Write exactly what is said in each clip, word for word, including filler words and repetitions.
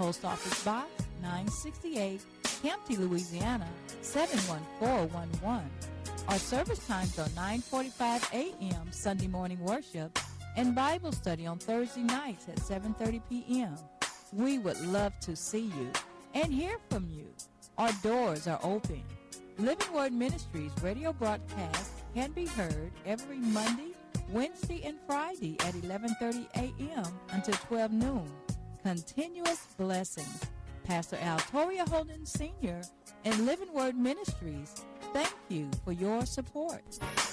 Post Office Box nine sixty-eight, Campty, Louisiana seven one four one one. Our service times are nine forty-five a.m. Sunday morning worship and Bible study on Thursday nights at seven thirty p.m. We would love to see you and hear from you. Our doors are open. Living Word Ministries radio broadcast can be heard every Monday, Wednesday, and Friday at eleven thirty a.m. until twelve noon. Continuous blessings. Pastor Al Toria Holden Senior and Living Word Ministries, thank you for your support.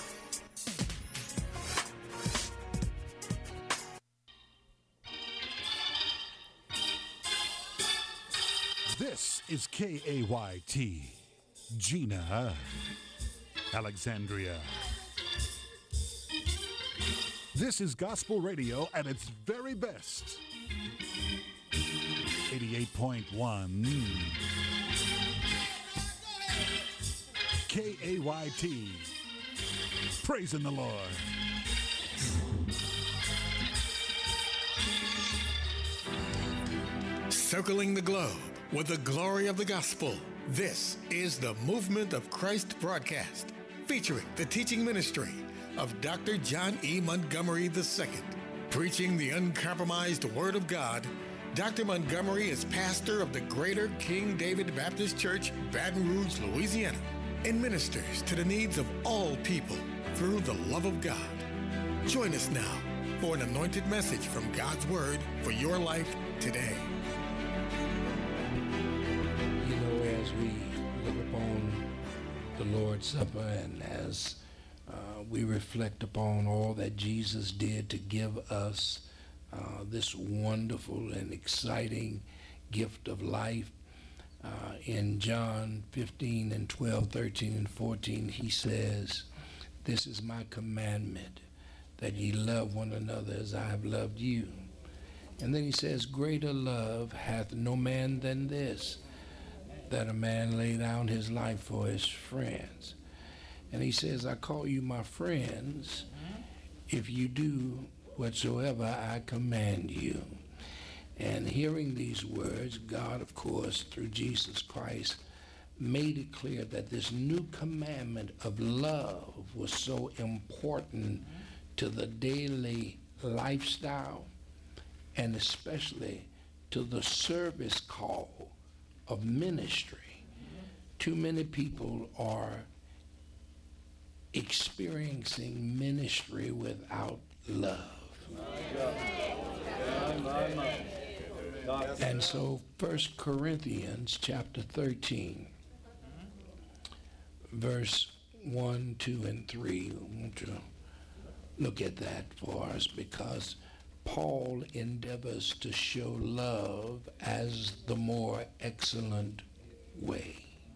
This is K A Y T, Gina, Alexandria. This is gospel radio at its very best. eighty-eight point one K A Y T, praising the Lord. Circling the globe with the glory of the gospel. This is the Movement of Christ broadcast, featuring the teaching ministry of Doctor John E. Montgomery the Second. Preaching the uncompromised Word of God, Doctor Montgomery is pastor of the Greater King David Baptist Church, Baton Rouge, Louisiana, and ministers to the needs of all people through the love of God. Join us now for an anointed message from God's Word for your life today. You know, as we look upon the Lord's Supper and as uh, we reflect upon all that Jesus did to give us uh, this wonderful and exciting gift of life, uh, in John fifteen and twelve, thirteen and fourteen, he says, "This is my commandment, that ye love one another as I have loved you." And then he says, "Greater love hath no man than this, that a man lay down his life for his friends." And he says, "I call you my friends if you do whatsoever I command you." And hearing these words, God, of course, through Jesus Christ, made it clear that this new commandment of love was so important to the daily lifestyle, and especially to the service call of ministry. Too many people are experiencing ministry without love. And so First Corinthians chapter thirteen, verse one, two, and three, I want to look at that for us, because Paul endeavors to show love as the more excellent way.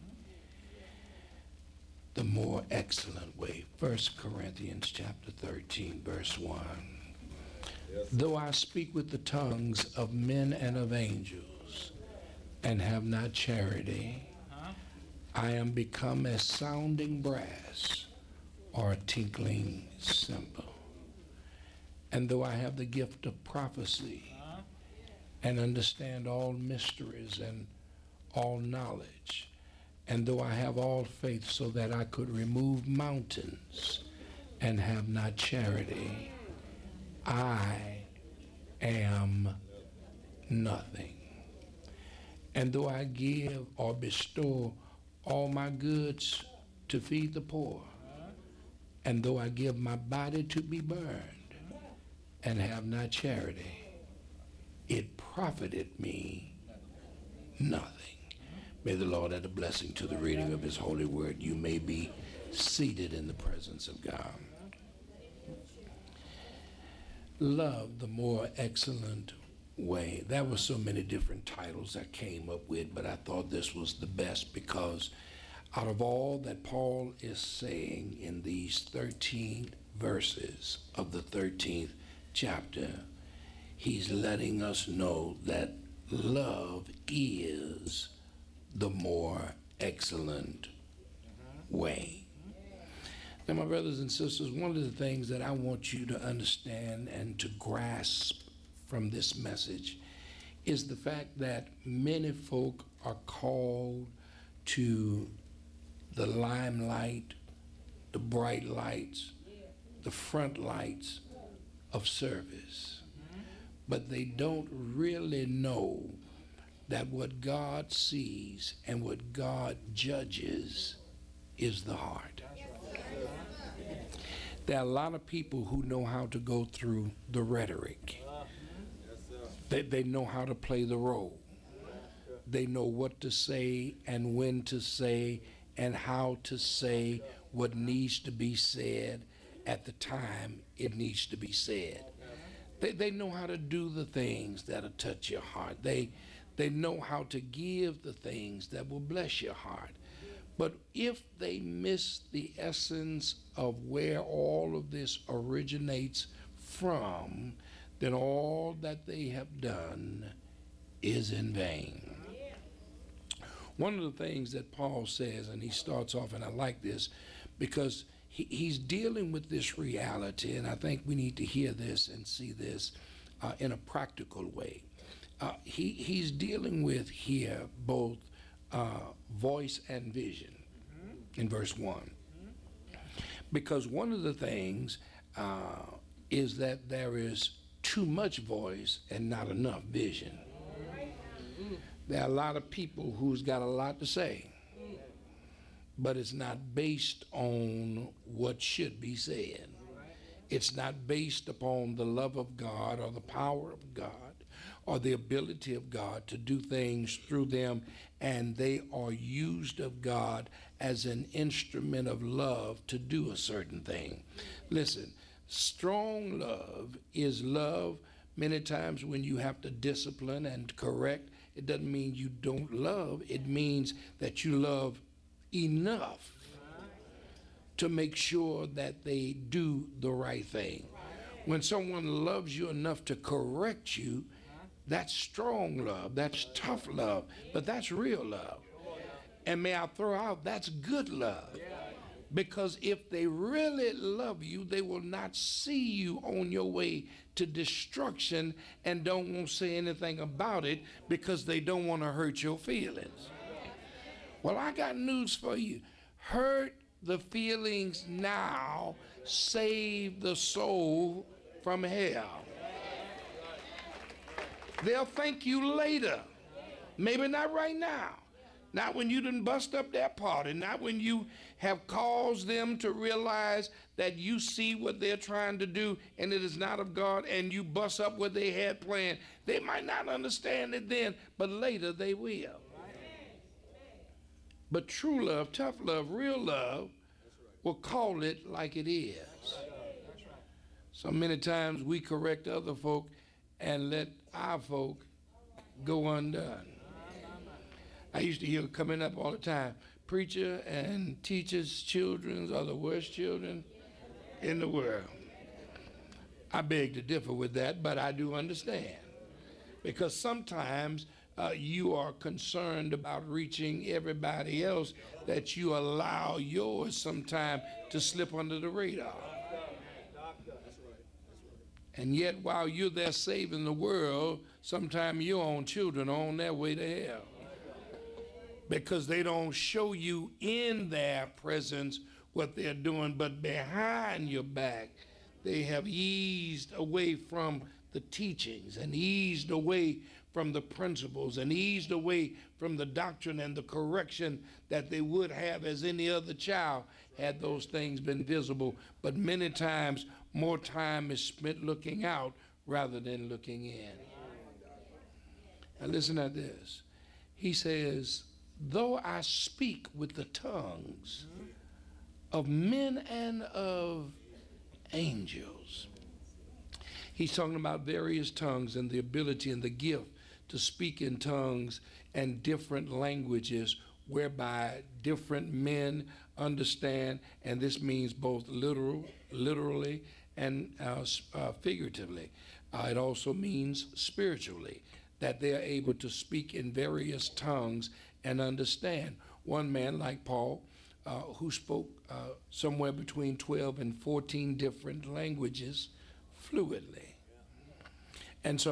The more excellent way. First Corinthians chapter thirteen, verse one. "Though I speak with the tongues of men and of angels, and have not charity, I am become as sounding brass or a tinkling cymbal. And though I have the gift of prophecy and understand all mysteries and all knowledge, and though I have all faith so that I could remove mountains and have not charity, I am nothing. And though I give or bestow all my goods to feed the poor, and though I give my body to be burned and have not charity, it profited me nothing." May the Lord add a blessing to the reading of his holy word. You may be seated in the presence of God. Love, the more excellent way. There were so many different titles I came up with, but I thought this was the best, because out of all that Paul is saying in these thirteen verses of the thirteenth chapter, he's letting us know that love is the more excellent way. Now, my brothers and sisters, one of the things that I want you to understand and to grasp from this message is the fact that many folk are called to the limelight, the bright lights, the front lights of service. But they don't really know that what God sees and what God judges is the heart. There are a lot of people who know how to go through the rhetoric. They, they know how to play the role. They know what to say and when to say and how to say what needs to be said at the time it needs to be said. They, they know how to do the things that'll touch your heart. They, they know how to give the things that will bless your heart. But if they miss the essence of where all of this originates from, then all that they have done is in vain. One of the things that Paul says, and he starts off, and I like this, because he, he's dealing with this reality, and I think we need to hear this and see this uh, in a practical way. Uh, he, he's dealing with here both uh, voice and vision in verse one. Because one of the things uh, is that there is too much voice and not enough vision. There are a lot of people who's got a lot to say, but it's not based on what should be said. It's not based upon the love of God or the power of God or the ability of God to do things through them, and they are used of God as an instrument of love to do a certain thing. Listen, strong love is love many times when you have to discipline and correct. It doesn't mean you don't love. It means that you love enough to make sure that they do the right thing. When someone loves you enough to correct you, that's strong love, that's tough love, but that's real love. And may I throw out, that's good love. Because if they really love you, they will not see you on your way to destruction and don't want to say anything about it because they don't want to hurt your feelings. Well, I got news for you. Hurt the feelings now, save the soul from hell. They'll thank you later. Maybe not right now. Not when you done bust up their party. Not when you have caused them to realize that you see what they're trying to do and it is not of God, and you bust up what they had planned. They might not understand it then, but later they will. But true love, tough love, real love will call it like it is. So many times we correct other folk and let our folk go undone. I used to hear coming up all the time, preacher and teachers' children are the worst children in the world. I beg to differ with that, but I do understand. Because sometimes uh, you are concerned about reaching everybody else that you allow yours sometime to slip under the radar. And yet while you're there saving the world, sometimes your own children are on their way to hell. Because they don't show you in their presence what they're doing, but behind your back, they have eased away from the teachings and eased away from the principles and eased away from the doctrine and the correction that they would have as any other child had those things been visible. But many times, more time is spent looking out rather than looking in. Now listen to this. He says, though I speak with the tongues of men and of angels. He's talking about various tongues and the ability and the gift to speak in tongues and different languages whereby different men understand, and this means both literal, literally and uh, uh, figuratively. Uh, it also means spiritually, that they are able to speak in various tongues and understand. One man like Paul, uh, who spoke uh, somewhere between twelve and fourteen different languages fluently. And so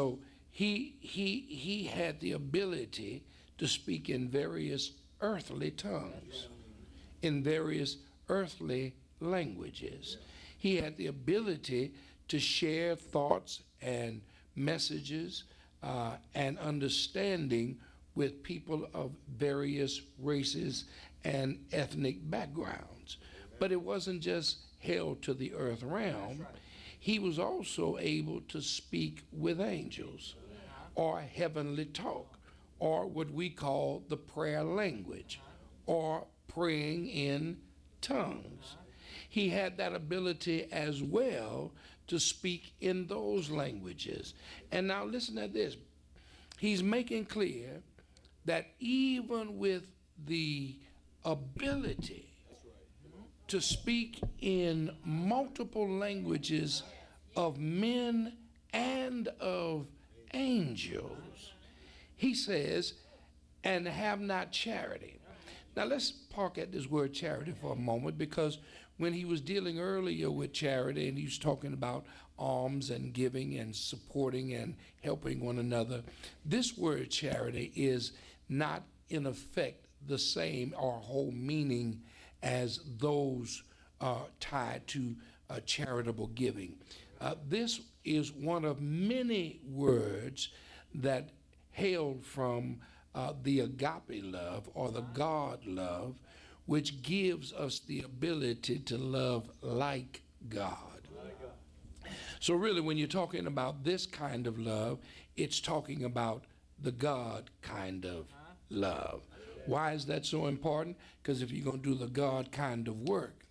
he, he, he had the ability to speak in various earthly tongues, in various earthly languages. He had the ability to share thoughts and messages uh, and understanding with people of various races and ethnic backgrounds. But it wasn't just held to the earth realm. He was also able to speak with angels, or heavenly talk, or what we call the prayer language, or praying in tongues. He had that ability as well to speak in those languages. And now listen to this. He's making clear that even with the ability to speak in multiple languages of men and of angels, he says, and have not charity. Now let's park at this word charity for a moment, because when he was dealing earlier with charity and he was talking about alms and giving and supporting and helping one another, this word charity is not in effect the same or whole meaning as those uh, tied to uh, charitable giving. Uh, this is one of many words that hailed from uh, the agape love, or the God love, which gives us the ability to love like God. So really, when you're talking about this kind of love, it's talking about the God kind of love. Why is that so important? Because if you're going to do the God kind of work,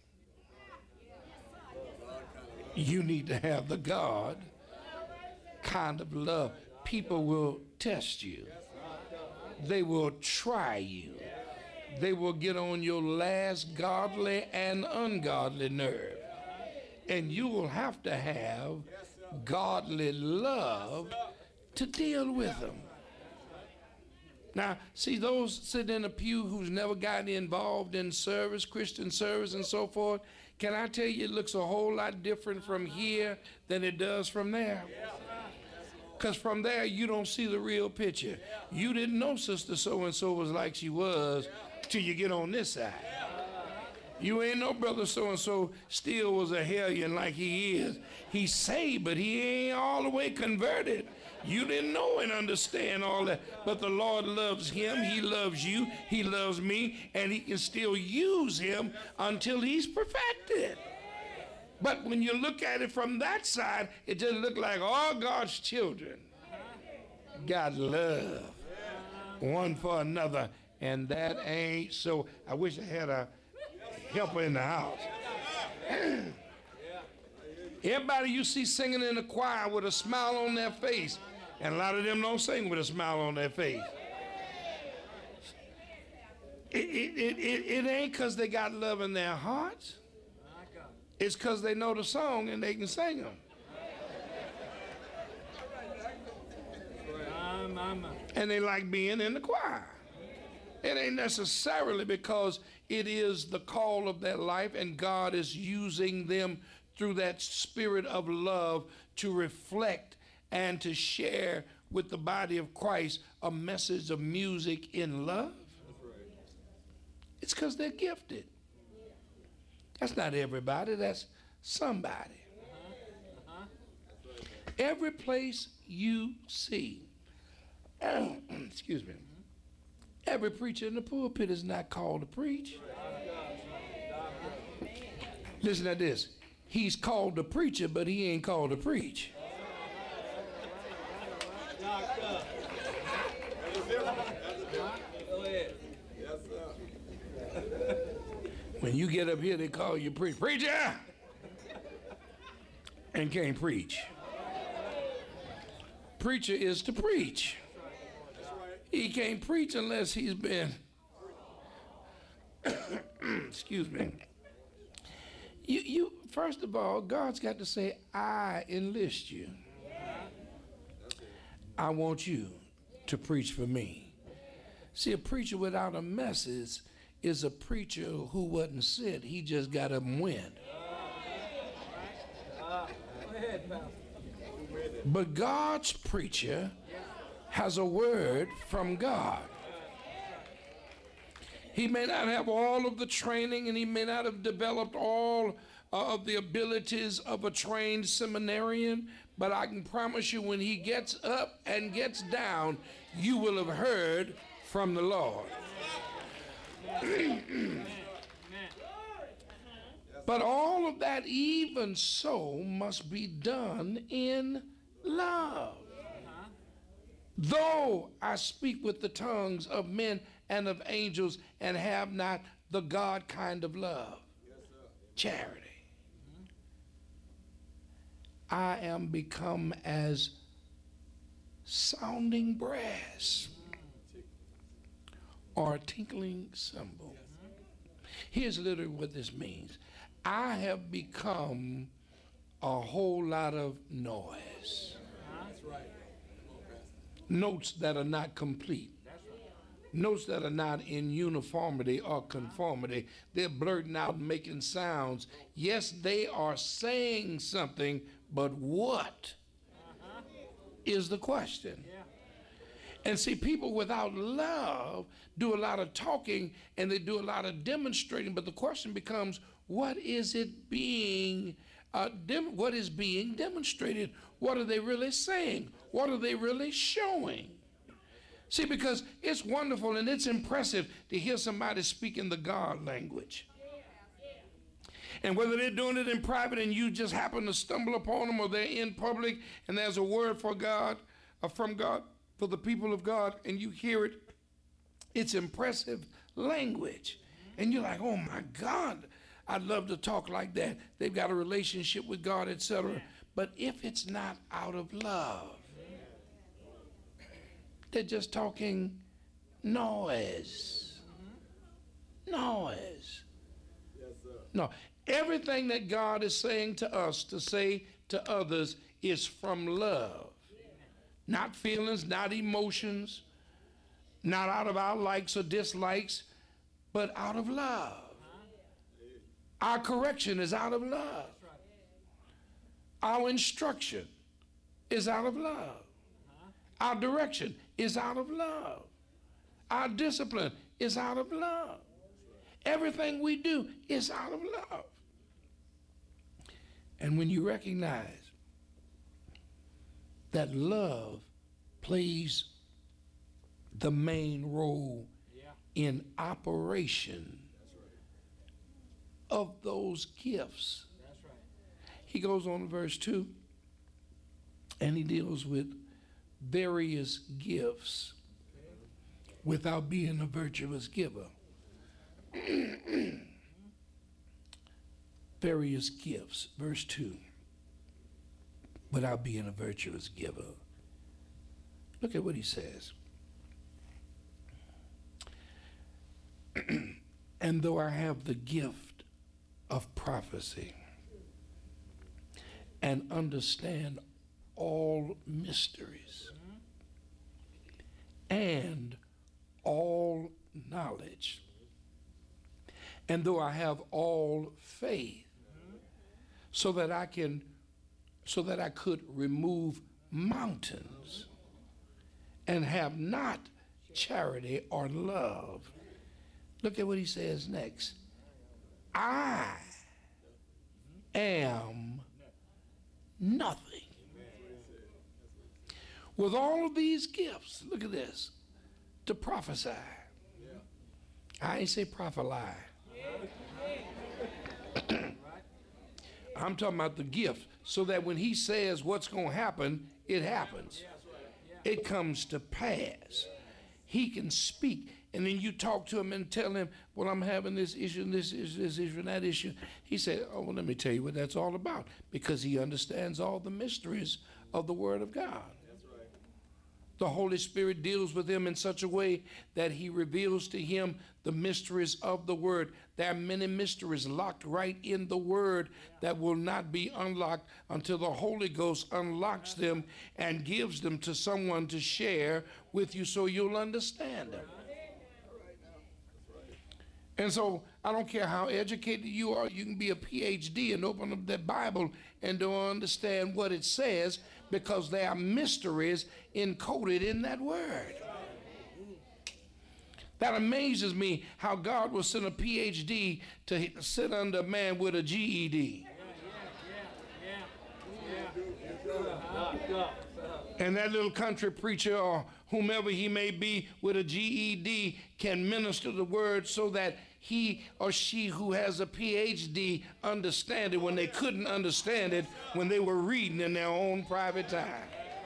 you need to have the God kind of love. People will test you. They will try you. They will get on your last godly and ungodly nerve. And you will have to have godly love to deal with them. Now, see, those sitting in a pew who's never gotten involved in service, Christian service and so forth, can I tell you it looks a whole lot different from here than it does from there? Because from there, you don't see the real picture. You didn't know Sister So-and-so was like she was till you get on this side. You ain't know Brother So-and-so still was a hellion like he is. He's saved, but he ain't all the way converted. You didn't know and understand all that. But the Lord loves him. He loves you. He loves me. And he can still use him until he's perfected. But when you look at it from that side, it just looks like all God's children got love one for another. And that ain't so. I wish I had a helper in the house. Everybody you see singing in the choir with a smile on their face, and a lot of them don't sing with a smile on their face. It, it, it, it, it ain't because they got love in their hearts. It's because they know the song and they can sing them. And they like being in the choir. It ain't necessarily because it is the call of their life and God is using them through that spirit of love to reflect and to share with the body of Christ a message of music in love. It's because they're gifted. That's not everybody, that's somebody. Every place you see, excuse me, every preacher in the pulpit is not called to preach. Listen to this. He's called to preacher, but he ain't called to preach. When you get up here, they call you preach. Preacher! And can't preach. Preacher is to preach. He can't preach unless he's been, excuse me. You, you, first of all, God's got to say, I enlist you. I want you to preach for me. See, a preacher without a message is a preacher who wasn't sent. He just got a wind. But God's preacher has a word from God. He may not have all of the training, and he may not have developed all uh, of the abilities of a trained seminarian, but I can promise you when he gets up and gets down, you will have heard from the Lord. But all of that, even so, must be done in love. Though I speak with the tongues of men and of angels and have not the God kind of love, charity, I am become as sounding brass or a tinkling cymbal. Here's literally what this means. I have become a whole lot of noise. Notes that are not complete. Notes that are not in uniformity or conformity. They're blurting out and making sounds. Yes, they are saying something, but what is the question? And see, people without love do a lot of talking and they do a lot of demonstrating, but the question becomes, what is it being, uh, dem- what is being demonstrated? What are they really saying? What are they really showing? See, because it's wonderful and it's impressive to hear somebody speaking the God language. And whether they're doing it in private and you just happen to stumble upon them, or they're in public and there's a word for God, or from God, for the people of God, and you hear it, it's impressive language. And you're like, oh my God, I'd love to talk like that. They've got a relationship with God, et cetera. But if it's not out of love, they're just talking noise. Noise. No, everything that God is saying to us to say to others is from love. Not feelings, not emotions, not out of our likes or dislikes, but out of love. Our correction is out of love. Our instruction is out of love. Our direction is out of love. Our discipline is out of love. Everything we do is out of love. And when you recognize that love plays the main role in operation of those gifts. He goes on to verse two, and he deals with various gifts without being a virtuous giver. Various gifts, verse two, without being a virtuous giver. Look at what he says. And though I have the gift of prophecy and understand all mysteries and all knowledge, and though I have all faith, so that I can, so that I could remove mountains, and have not charity or love. Look at what he says next. I am nothing. With all of these gifts, look at this, to prophesy. I ain't say prophesy. I'm talking about the gift, so that when he says what's going to happen, it happens. It comes to pass. He can speak, and then you talk to him and tell him, well, I'm having this issue, and this issue, this issue, and that issue. He said, oh, well, let me tell you what that's all about, because he understands all the mysteries of the Word of God. The Holy Spirit deals with him in such a way that he reveals to him the mysteries of the Word. There are many mysteries locked right in the Word that will not be unlocked until the Holy Ghost unlocks them and gives them to someone to share with you so you'll understand them. And so I don't care how educated you are, you can be a P H D and open up that Bible and don't understand what it says, because there are mysteries encoded in that word. That amazes me, how God will send a P H D to sit under a man with a G E D. And that little country preacher or whomever he may be with a G E D can minister the word so that he or she who has a P H D understand it when they couldn't understand it when they were reading in their own private time.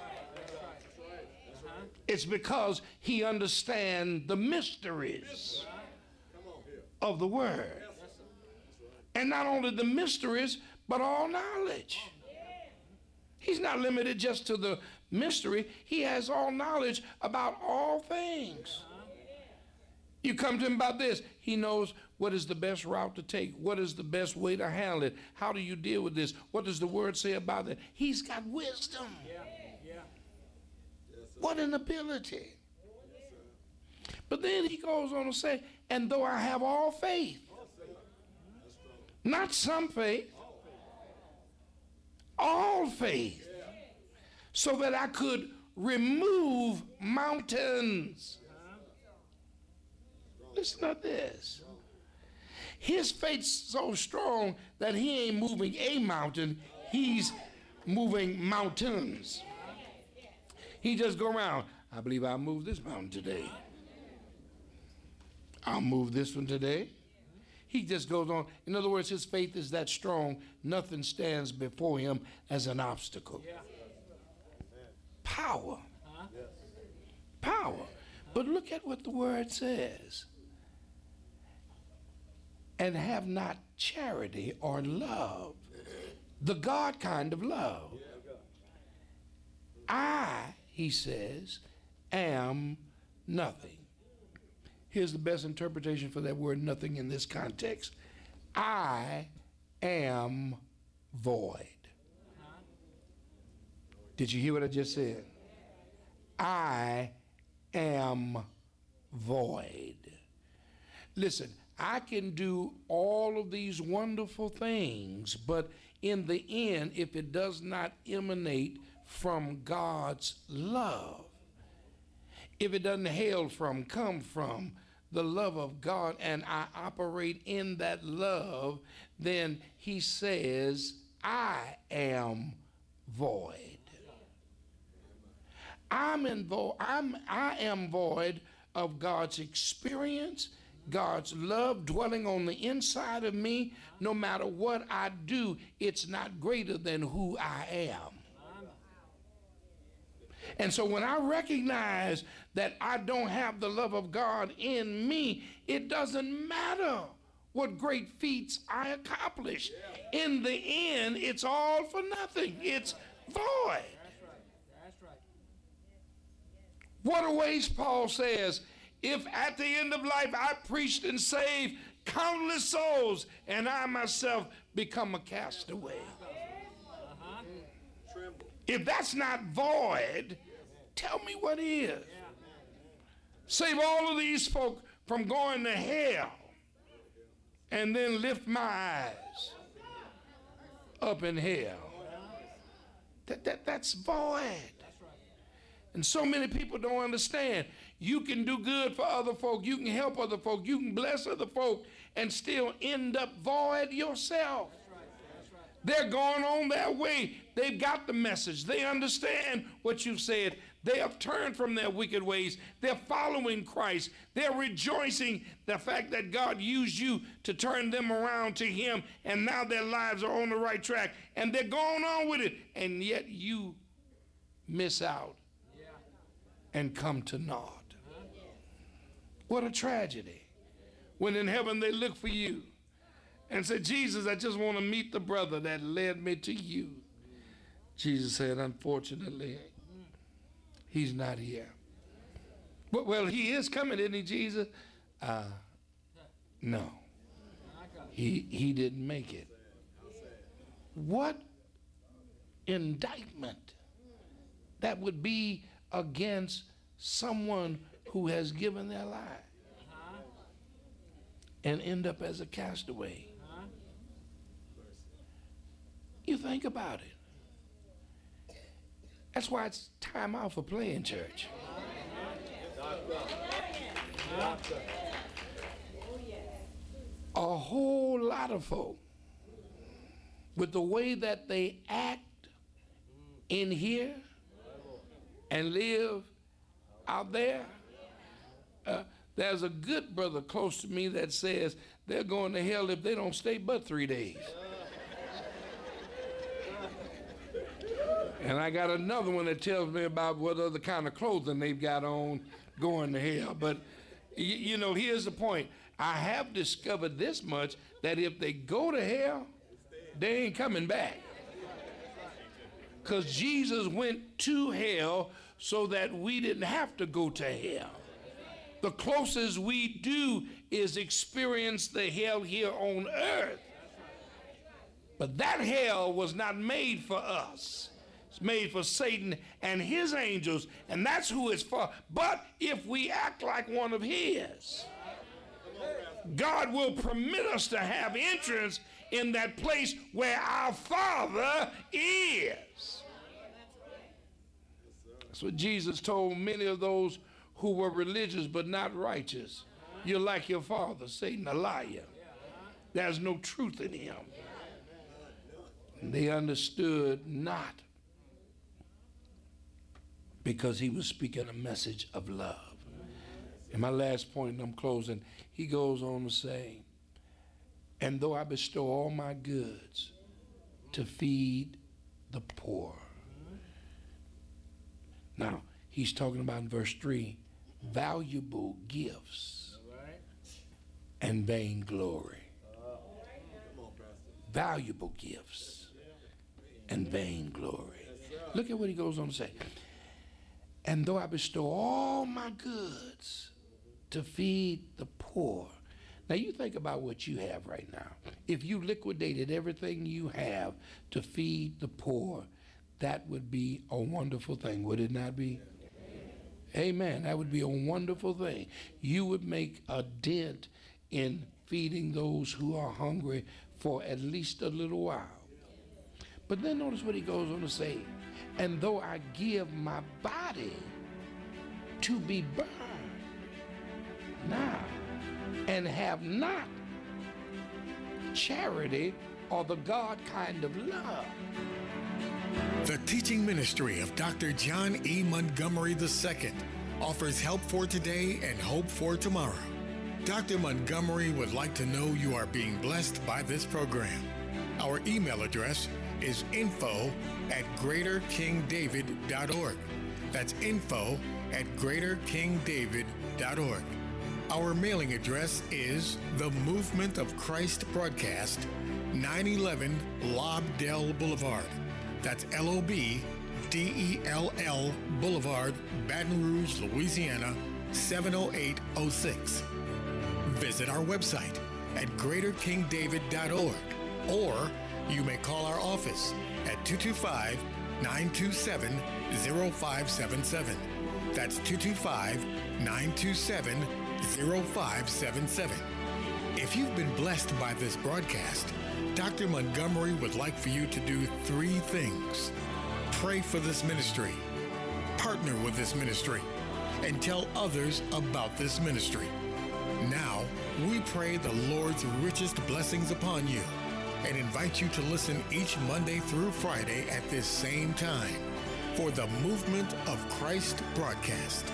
It's because he understands the mysteries of the word. And not only the mysteries, but all knowledge. He's not limited just to the mystery. He has all knowledge about all things. You come to him about this, he knows what is the best route to take. What is the best way to handle it? How do you deal with this? What does the word say about it? He's got wisdom. Yeah. Yeah. What an ability. But then he goes on to say, and though I have all faith, not some faith, all faith, so that I could remove mountains. Listen to this. His faith's so strong that he ain't moving a mountain, he's moving mountains. He just go around, I believe I'll move this mountain today. I'll move this one today. He just goes on. In other words, his faith is that strong, nothing stands before him as an obstacle. Power. Power. But look at what the word says. And have not charity or love, the God kind of love. I, he says, am nothing. Here's the best interpretation for that word nothing in this context. I am void. Did you hear what I just said? I am void. Listen, I can do all of these wonderful things, but in the end, if it does not emanate from God's love, if it doesn't hail from, come from the love of God, and I operate in that love, then he says, I am void. I'm in vo- I'm, I am void of God's experience, God's love dwelling on the inside of me. No matter what I do, it's not greater than who I am. And so when I recognize that I don't have the love of God in me, it doesn't matter what great feats I accomplish. In the end, it's all for nothing. It's void. What a waste, Paul says, if at the end of life I preached and saved countless souls and I myself become a castaway. Uh-huh. If that's not void, tell me what is. Save all of these folk from going to hell and then lift my eyes up in hell. That, that, that's void. And so many people don't understand. You can do good for other folk. You can help other folk. You can bless other folk and still end up void yourself. They're going on their way. They've got the message. They understand what you've said. They have turned from their wicked ways. They're following Christ. They're rejoicing the fact that God used you to turn them around to him, and now their lives are on the right track, and they're going on with it, and yet you miss out and come to naught. What a tragedy. When in heaven they look for you and say, Jesus, I just want to meet the brother that led me to you. Jesus said, unfortunately, he's not here. But, well, he is coming, isn't he, Jesus? Uh, no. He, he didn't make it. What indictment that would be against someone who has given their life uh-huh. and end up as a castaway. Uh-huh. You think about it. That's why it's time out for playing church. A whole lot of folk, with the way that they act in here and live out there, uh, there's a good brother close to me that says they're going to hell if they don't stay but three days. And I got another one that tells me about what other kind of clothing they've got on going to hell. But, y- you know, here's the point. I have discovered this much, that if they go to hell, they ain't coming back. Because Jesus went to hell so that we didn't have to go to hell. The closest we do is experience the hell here on earth. But that hell was not made for us. It's made for Satan and his angels, and that's who it's for. But if we act like one of his, God will permit us to have entrance in that place where our Father is. That's what Jesus told many of those who were religious but not righteous. You're like your father, Satan, a liar. There's no truth in him. And they understood not, because he was speaking a message of love. And my last point, and I'm closing, he goes on to say, and though I bestow all my goods to feed the poor. Now, he's talking about in verse three, valuable gifts and vainglory. Valuable gifts and vainglory. Look at what he goes on to say. And though I bestow all my goods to feed the poor. Now you think about what you have right now. If you liquidated everything you have to feed the poor, that would be a wonderful thing, would it not be? Amen. That would be a wonderful thing. You would make a dent in feeding those who are hungry for at least a little while. But then notice what he goes on to say. And though I give my body to be burned now, and have not charity or the God kind of love. The teaching ministry of Doctor John E. Montgomery the Second offers help for today and hope for tomorrow. Doctor Montgomery would like to know you are being blessed by this program. Our email address is info at greater king david dot org. That's info at greater king david dot org. Our mailing address is The Movement of Christ Broadcast, nine eleven Lobdell Boulevard. That's L O B D E L L Boulevard, Baton Rouge, Louisiana, seven oh eight oh six. Visit our website at greater king david dot org, or you may call our office at two two five, nine two seven, zero five seven seven. That's two two five, nine two seven, zero five seven seven. If you've been blessed by this broadcast, Doctor Montgomery would like for you to do three things. Pray for this ministry, partner with this ministry, and tell others about this ministry. Now, we pray the Lord's richest blessings upon you and invite you to listen each Monday through Friday at this same time for the Movement of Christ broadcast.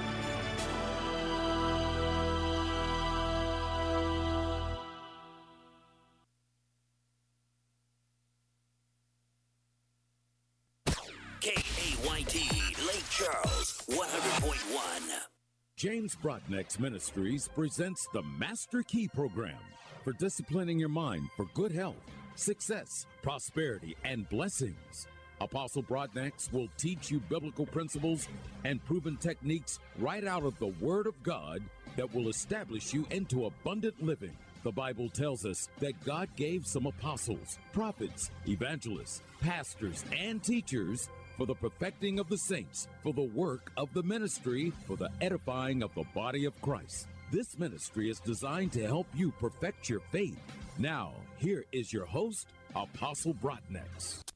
K A Y T, Lake Charles, one hundred point one. James Broadneck's Ministries presents the Master Key Program for disciplining your mind for good health, success, prosperity, and blessings. Apostle Broadneck will teach you biblical principles and proven techniques right out of the Word of God that will establish you into abundant living. The Bible tells us that God gave some apostles, prophets, evangelists, pastors, and teachers for the perfecting of the saints, for the work of the ministry, for the edifying of the body of Christ. This ministry is designed to help you perfect your faith. Now, here is your host, Apostle Broadneck.